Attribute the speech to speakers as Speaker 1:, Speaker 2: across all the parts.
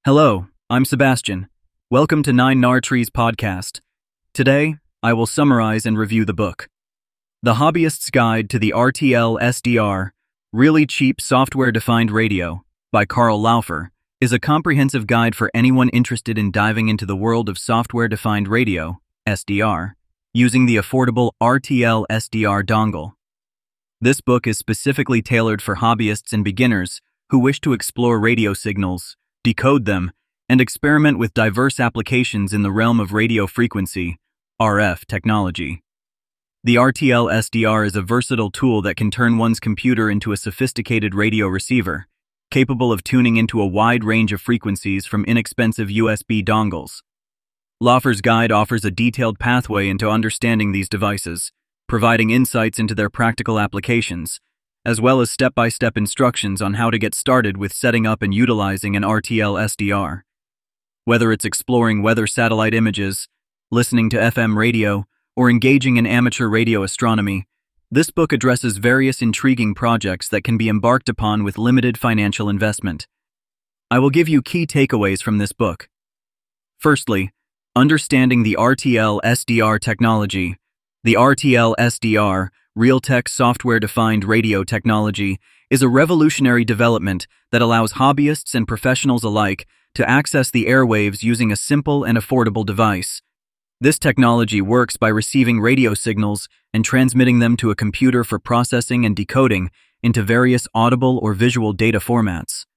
Speaker 1: Hello, I'm Sebastian. Welcome to Nine Nar Trees podcast. Today, I will summarize and review the book. The Hobbyist's Guide to the RTL SDR, Really Cheap Software-Defined Radio, by Carl Laufer, is a comprehensive guide for anyone interested in diving into the world of software-defined radio, SDR, using the affordable RTL SDR dongle. This book is specifically tailored for hobbyists and beginners who wish to explore radio signals, decode them, and experiment with diverse applications in the realm of radio frequency, RF technology. The RTL SDR is a versatile tool that can turn one's computer into a sophisticated radio receiver, capable of tuning into a wide range of frequencies from inexpensive USB dongles. Laufer's guide offers a detailed pathway into understanding these devices, providing insights into their practical applications, as well as step-by-step instructions on how to get started with setting up and utilizing an RTL SDR. Whether it's exploring weather satellite images, listening to FM radio, or engaging in amateur radio astronomy, this book addresses various intriguing projects that can be embarked upon with limited financial investment. I will give you key takeaways from this book. Firstly, understanding the RTL SDR technology. The RTL SDR, Realtek Software-Defined Radio Technology, is a revolutionary development that allows hobbyists and professionals alike to access the airwaves using a simple and affordable device. This technology works by receiving radio signals and transmitting them to a computer for processing and decoding into various audible or visual data formats.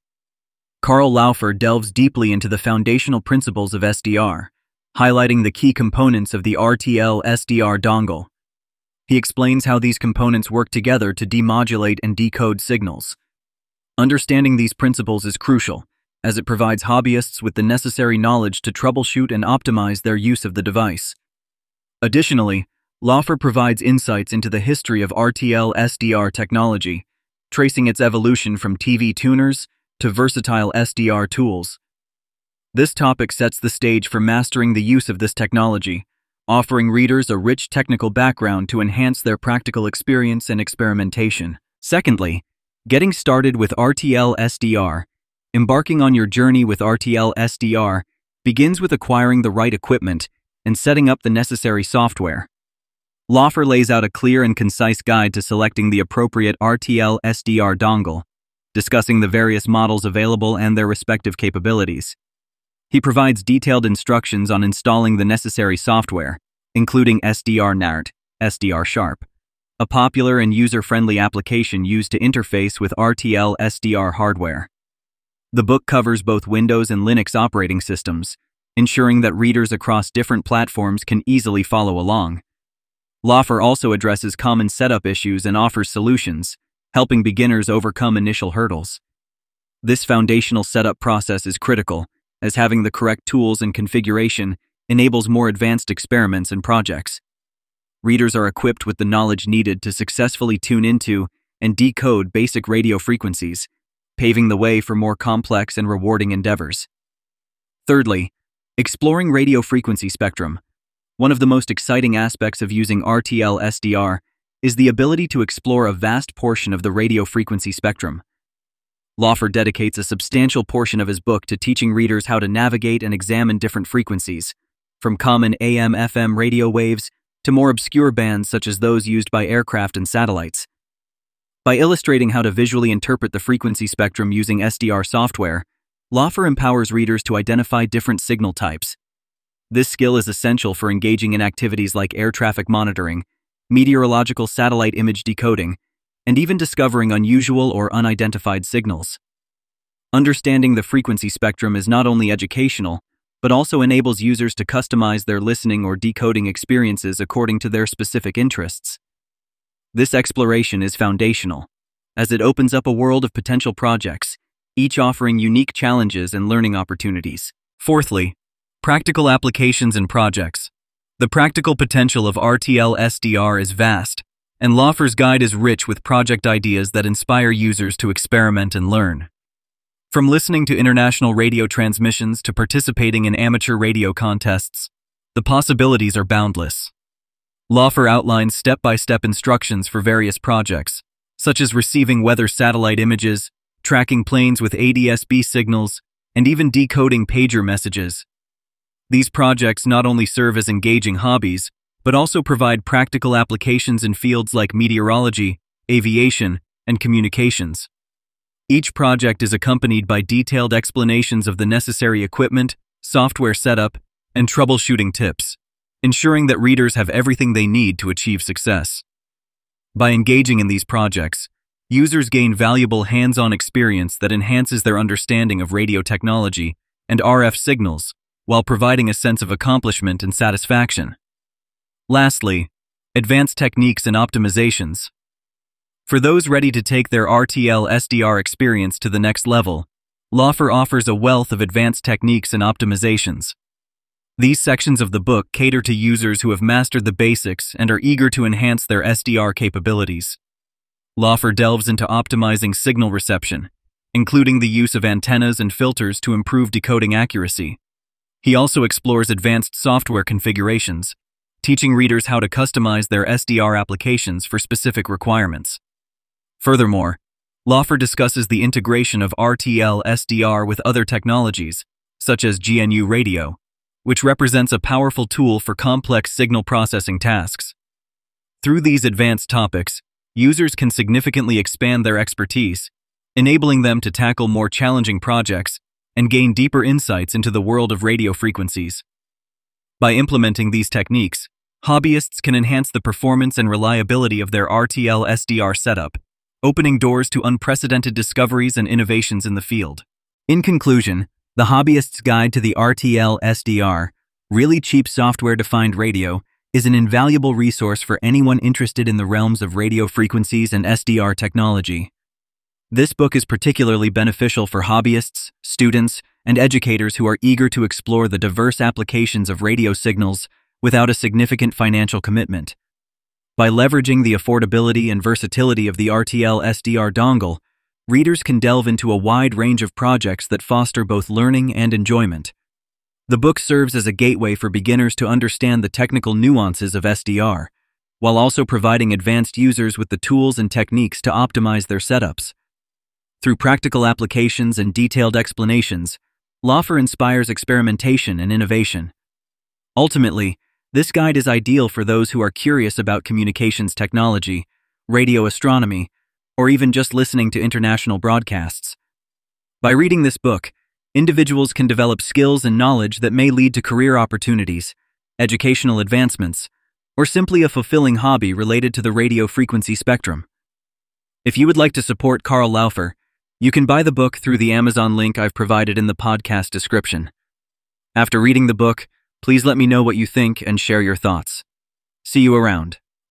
Speaker 1: Carl Laufer delves deeply into the foundational principles of SDR, highlighting the key components of the RTL SDR dongle. He explains how these components work together to demodulate and decode signals. Understanding these principles is crucial, as it provides hobbyists with the necessary knowledge to troubleshoot and optimize their use of the device. Additionally, Laufer provides insights into the history of RTL SDR technology, tracing its evolution from TV tuners to versatile SDR tools. This topic sets the stage for mastering the use of this technology, offering readers a rich technical background to enhance their practical experience and experimentation. Secondly, getting started with RTL SDR. Embarking on your journey with RTL SDR begins with acquiring the right equipment and setting up the necessary software. Laufer lays out a clear and concise guide to selecting the appropriate RTL SDR dongle, discussing the various models available and their respective capabilities. He provides detailed instructions on installing the necessary software, including SDR-NART, SDR Sharp, a popular and user-friendly application used to interface with RTL SDR hardware. The book covers both Windows and Linux operating systems, ensuring that readers across different platforms can easily follow along. Laufer also addresses common setup issues and offers solutions, helping beginners overcome initial hurdles. This foundational setup process is critical, as having the correct tools and configuration enables more advanced experiments and projects. Readers are equipped with the knowledge needed to successfully tune into and decode basic radio frequencies, paving the way for more complex and rewarding endeavors. Thirdly, exploring radio frequency spectrum. One of the most exciting aspects of using RTL SDR is the ability to explore a vast portion of the radio frequency spectrum. Laufer dedicates a substantial portion of his book to teaching readers how to navigate and examine different frequencies, from common AM/FM radio waves to more obscure bands such as those used by aircraft and satellites. By illustrating how to visually interpret the frequency spectrum using SDR software, Laufer empowers readers to identify different signal types. This skill is essential for engaging in activities like air traffic monitoring, meteorological satellite image decoding, and even discovering unusual or unidentified signals. Understanding the frequency spectrum is not only educational, but also enables users to customize their listening or decoding experiences according to their specific interests. This exploration is foundational, as it opens up a world of potential projects, each offering unique challenges and learning opportunities. Fourthly, practical applications and projects. The practical potential of RTL SDR is vast, and Laufer's guide is rich with project ideas that inspire users to experiment and learn. From listening to international radio transmissions to participating in amateur radio contests, the possibilities are boundless. Laufer outlines step-by-step instructions for various projects, such as receiving weather satellite images, tracking planes with ADS-B signals, and even decoding pager messages. These projects not only serve as engaging hobbies, but also provide practical applications in fields like meteorology, aviation, and communications. Each project is accompanied by detailed explanations of the necessary equipment, software setup, and troubleshooting tips, ensuring that readers have everything they need to achieve success. By engaging in these projects, users gain valuable hands-on experience that enhances their understanding of radio technology and RF signals, while providing a sense of accomplishment and satisfaction. Lastly, advanced techniques and optimizations. For those ready to take their RTL SDR experience to the next level, Laufer offers a wealth of advanced techniques and optimizations. These sections of the book cater to users who have mastered the basics and are eager to enhance their SDR capabilities. Laufer delves into optimizing signal reception, including the use of antennas and filters to improve decoding accuracy. He also explores advanced software configurations, teaching readers how to customize their SDR applications for specific requirements. Furthermore, Laufer discusses the integration of RTL SDR with other technologies, such as GNU radio, which represents a powerful tool for complex signal processing tasks. Through these advanced topics, users can significantly expand their expertise, enabling them to tackle more challenging projects and gain deeper insights into the world of radio frequencies. By implementing these techniques, hobbyists can enhance the performance and reliability of their RTL SDR setup, opening doors to unprecedented discoveries and innovations in the field. In conclusion, The Hobbyist's Guide to the RTL SDR, Really Cheap Software-Defined Radio, is an invaluable resource for anyone interested in the realms of radio frequencies and SDR technology. This book is particularly beneficial for hobbyists, students, and educators who are eager to explore the diverse applications of radio signals without a significant financial commitment. By leveraging the affordability and versatility of the RTL SDR dongle, readers can delve into a wide range of projects that foster both learning and enjoyment. The book serves as a gateway for beginners to understand the technical nuances of SDR, while also providing advanced users with the tools and techniques to optimize their setups. Through practical applications and detailed explanations, Laufer inspires experimentation and innovation. Ultimately, this guide is ideal for those who are curious about communications technology, radio astronomy, or even just listening to international broadcasts. By reading this book, individuals can develop skills and knowledge that may lead to career opportunities, educational advancements, or simply a fulfilling hobby related to the radio frequency spectrum. If you would like to support Karl Laufer, you can buy the book through the Amazon link I've provided in the podcast description. After reading the book, please let me know what you think and share your thoughts. See you around.